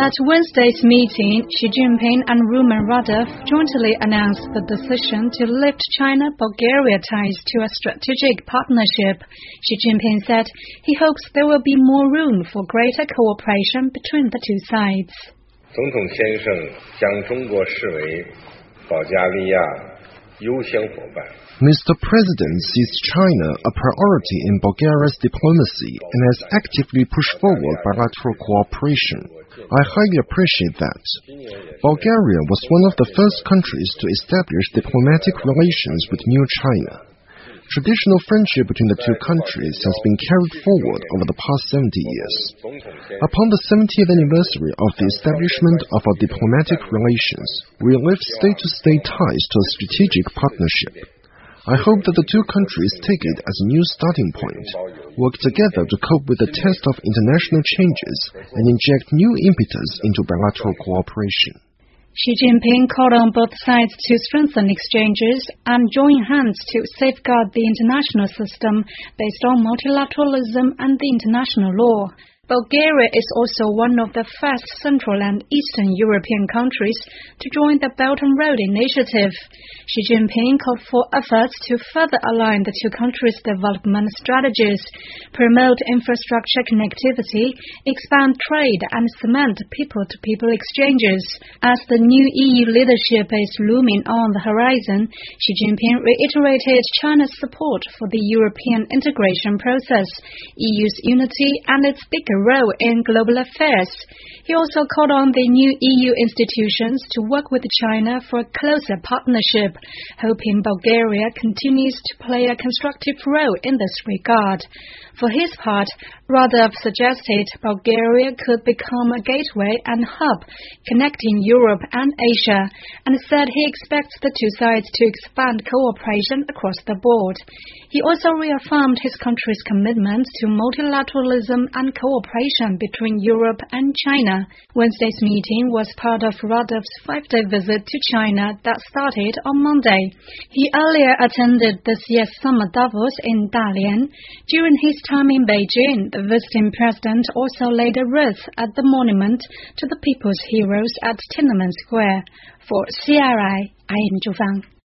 At Wednesday's meeting, Xi Jinping and Rumen Radev jointly announced the decision to lift China-Bulgaria ties to a strategic partnership. Xi Jinping said he hopes there will be more room for greater cooperation between the two sides. 总统先生将中国视为保加利亚优先伙伴。 Mr. President sees China a priority in Bulgaria's diplomacy and has actively pushed forward bilateral cooperation. I highly appreciate that. Bulgaria was one of the first countries to establish diplomatic relations with New China. Traditional friendship between the two countries has been carried forward over the past 70 years. Upon the 70th anniversary of the establishment of our diplomatic relations, we lift state-to-state ties to a strategic partnership. I hope that the two countries take it as a new starting point, work together to cope with the test of international changes, and inject new impetus into bilateral cooperation. Xi Jinping called on both sides to strengthen exchanges and join hands to safeguard the international system based on multilateralism and the international law. Bulgaria is also one of the first Central and Eastern European countries to join the Belt and Road Initiative. Xi Jinping called for efforts to further align the two countries' development strategies, promote infrastructure connectivity, expand trade, and cement people-to-people exchanges. As the new EU leadership is looming on the horizon, Xi Jinping reiterated China's support for the European integration process, EU's unity, and its bigger role in global affairs. He also called on the new EU institutions to work with China for a closer partnership, hoping Bulgaria continues to play a constructive role in this regard. For his part, Radev suggested Bulgaria could become a gateway and hub connecting Europe and Asia, and said he expects the two sides to expand cooperation across the board. He also reaffirmed his country's commitment to multilateralism and cooperation between Europe and China. Wednesday's meeting was part of Radev's 5-day visit to China that started on Monday. He earlier attended this year's summer Davos in Dalian. During his time in Beijing, the visiting president also laid a wreath at the monument to the people's heroes at Tiananmen Square. For CRI, I am Zhu Fang.